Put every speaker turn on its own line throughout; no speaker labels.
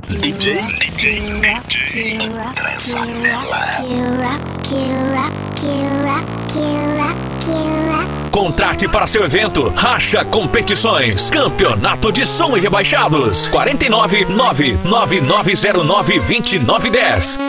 DJ Andressa Nella. Contrate para seu evento Racha Competições, Campeonato de Som e Rebaixados. 49 99909 2910.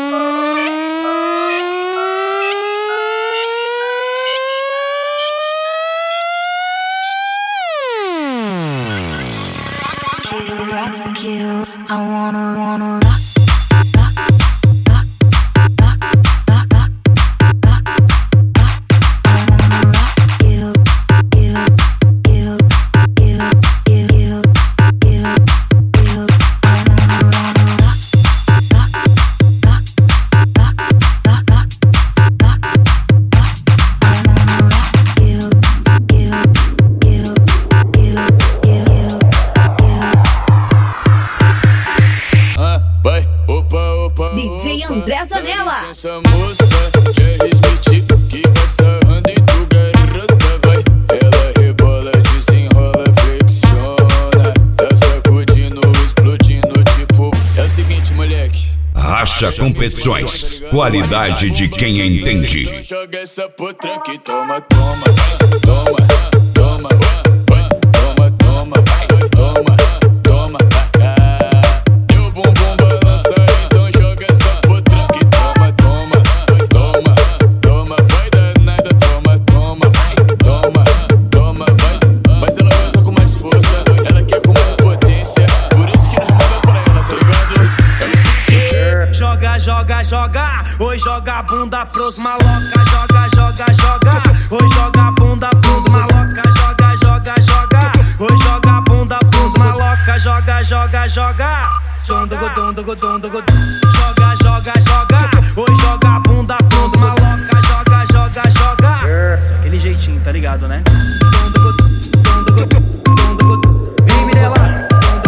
DJ Andressa Nella.
Essa moça quer respeite que passa anda em tu garota, vai. Ela rebola, desenrola, flexiona, tá sacudindo, explodindo, tipo. É o seguinte, moleque.
Racha Competições, qualidade de quem entende.
Joga essa potranca e toma, toma, toma, toma, toma, toma, vai, toma, toma. Deu bumbum balança, então joga essa potranca e toma, toma, toma, toma, vai danada, toma, toma, toma, toma, vai. Mas ela gosta com mais força, ela quer com mais potência, por isso que nós manda pra ela, tá ligado?
Joga, joga, joga, oi joga a bunda pros maloca. Joga, joga, joga, oi joga a bunda pros maloca. Joga, joga, joga, oi joga a bunda pros maloca. Joga, joga, joga, joga, joga, joga, oi joga a bunda pros maloca. Joga, joga, joga, aquele jeitinho, tá ligado, né? Vem, Mirella.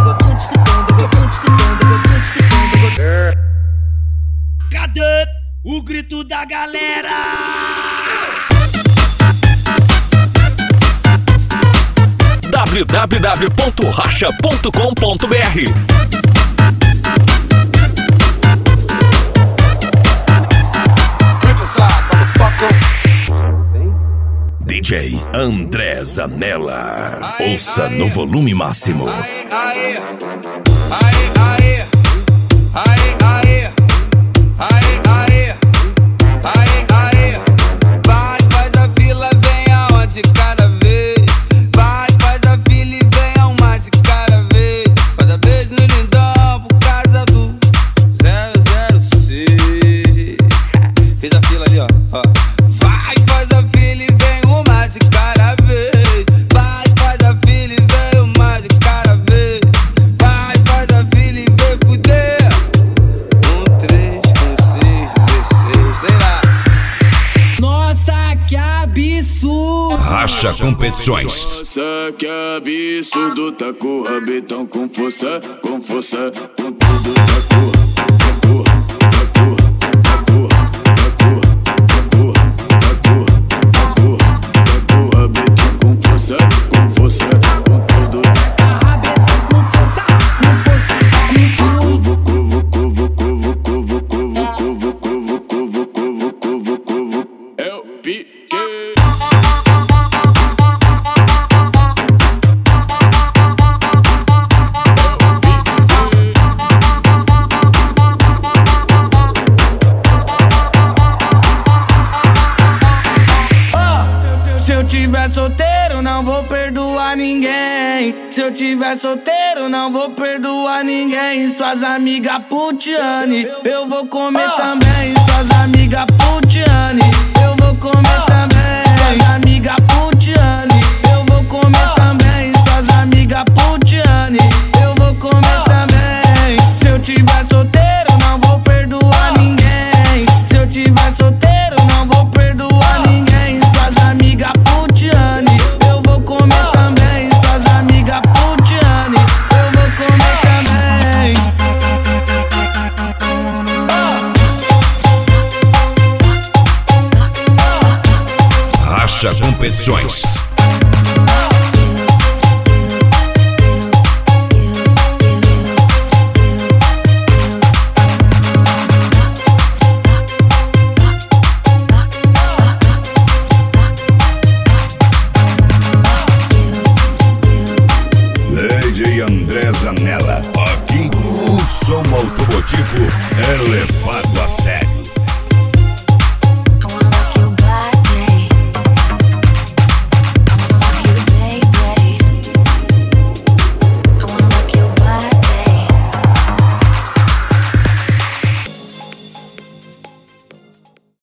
Cadê o grito da galera?
www.racha.com.br. DJ Andressa Nella. Ouça no volume máximo.
Aê, aê, aê, aê, aê. Aê, aê, aê, aê. Vai, faz a fila, vem aonde cada vez. Vai, faz a fila e vem a uma de cada vez. Cada vez no lindão por causa do 006. Fez a fila ali, ó. Vai, faz a fila e vem uma de cada vez. Vai, faz a fila e vem uma de cada vez. Vai, faz a fila e vem fuder. 1, 3, 16, sei lá.
Nossa, que absurdo!
Racha Competições.
Nossa, que absurdo, tá com o rabetão com força, com tudo, tá com
Se eu tiver solteiro, não vou perdoar ninguém. Suas amigas putiane, eu vou comer também. Suas amigas putiane, eu vou comer também. Suas amigas putiane, eu vou comer também. Suas amigas putiane, eu vou comer também. Se eu tiver solteiro, não vou perdoar ninguém. Se eu tiver solteiro, não vou perdoar ninguém. Suas amigas putiane, eu vou comer também. Suas amigas putiane, eu vou comer também.
Racha Competições. DJ André Zanella. Aqui, o som automotivo é levado a sério.